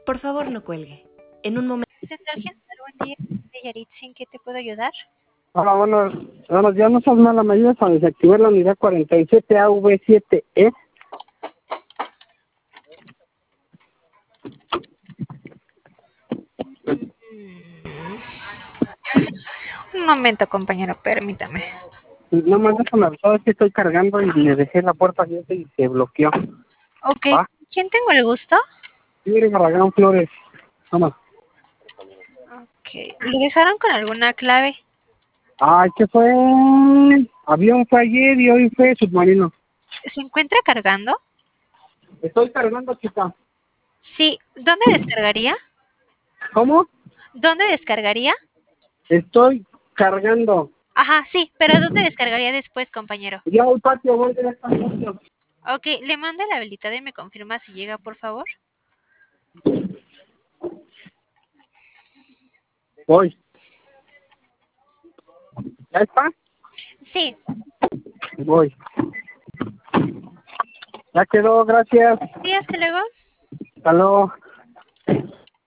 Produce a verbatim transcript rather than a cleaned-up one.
Por favor, no cuelgue. En un momento. Central General, buen día. De Yaritza, ¿en qué te puedo ayudar? Hola, buenos, buenos días. No seas mala, ¿me ayudas a desactivar la unidad cuarenta y siete A V siete E? Un momento, compañero, permítame. No me déjame avisar, es que estoy cargando y le dejé la puerta abierta y se bloqueó. Ok, ¿Ah? ¿quién tengo el gusto? Mire, Barragán Flores. Vamos. Ok, ¿lo dejaron con alguna clave? Ay, ¿qué fue? Avión fue ayer y hoy fue submarino. ¿Se encuentra cargando? Estoy cargando, chica. Sí, ¿dónde descargaría? ¿Cómo? ¿Dónde descargaría? Estoy cargando. Ajá, sí, pero ¿dónde descargaría después, compañero? Ya al patio, voy directamente al patio. Ok, le mando la habilitada y me confirma si llega, por favor. Voy. ¿Ya está? Sí, Voy. Ya quedó, gracias. sí, hasta luego. Hasta luego.